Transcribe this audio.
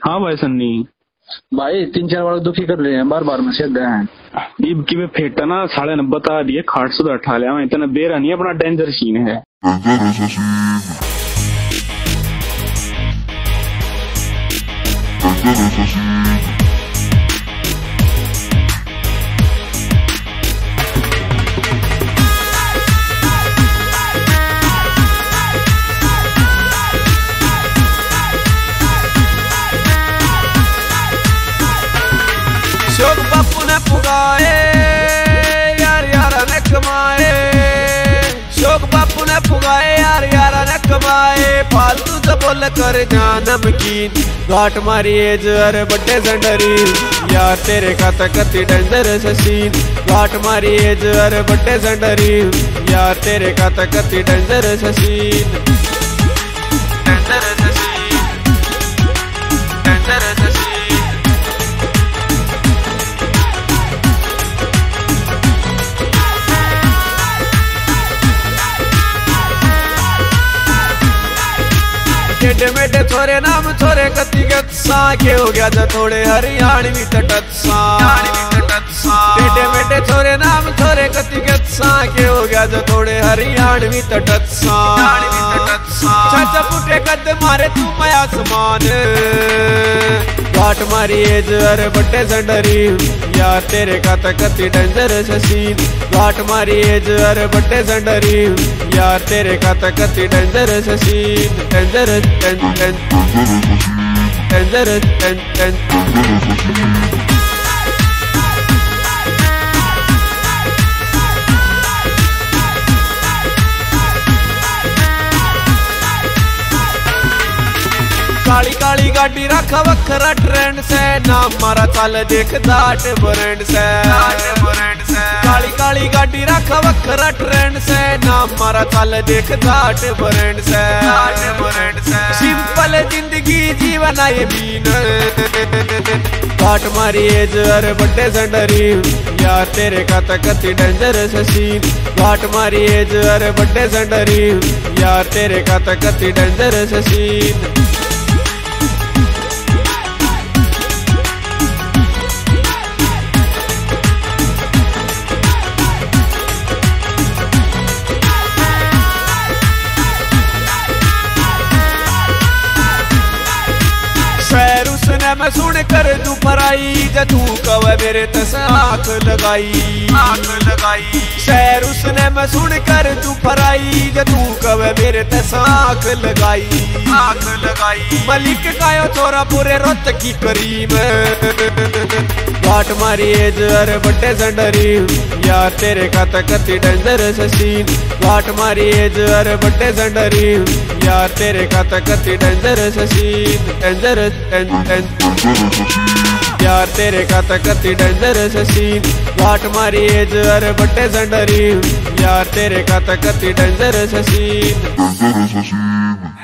हाँ भाई सन्नी भाई 3-4 बार दुखी कर रहे हैं, बार बार में से गए हैं। ईब की वे फेटा ना 9:30 बता दिए, खाट से उठा लिया इतना बेरा नहीं, अपना डेंजर सीन है। शोक बापू ने पुगाए यार यारा ने कमाए, शोक बापू ने पुगाए यार यारा ने कमाए। फालतू तो बोल कर जा नमकीन, घाट मारी एज अरे बड्डे संडरी यार तेरे का तकती डेंजर सीन। घाट मारी एज अरे बड्डे संडरी यार तेरे का तकती danger scene. Danger scene, danger scene. टेढ़े मेढ़े छोरे नाम छोरे कति गत्सा के हो गया जा थोड़े हरियाणवी तटत्सा। टेढ़े मेढ़े छोरे नाम छोरे कति गत्सा के हो गया जा थोड़े हरियाणवी तटत्सा। चाचा पुटे कद मारे तू मैं आसमान, घाट मारी एज अरे बड्डे संडरी यार तेरे का तकती डेंजर सीन। घाट मारी एज अरे बड्डे संडरी यार तेरे का तकती danger scene. Danger danger danger काली काली गाड़ी रखा वखरा ट्रेंड से, नाम मारा चाल देख दाट ब्रांड से। काली काली गाड़ी रखा वखरा ट्रेंड से, नाम मारा चाल देख दाट ब्रांड से। सिंपल जिंदगी जीवन आए बीन, घाट मारी एज अरे बड्डे संडरी यार तेरे का तकती डेंजर सीन। घाट मारी एज अरे बड्डे संडरी यार तेरे का तकती डेंजर सीन। उसने मैं सुन कर तू फराई, जू कवे मेरे तस आंख लगाई। शहर उसने मैं सुन कर तू फराई, जू कवे मेरे तस आंख लगाई। मलिक कायो चोरा पूरे रोत की करीम, घाट मारी एज अरे बड्डे संडरी यार तेरे का तकती डेंजर सीन। घाट मारी एज अरे बड्डे संडरी यार तेरे का तकती डेंजर सीन। डेंजर यार तेरे का तकती डेंजर सीन। घाट मारी एज अरे बड्डे संडरी यार तेरे का तकती डेंजर सीन।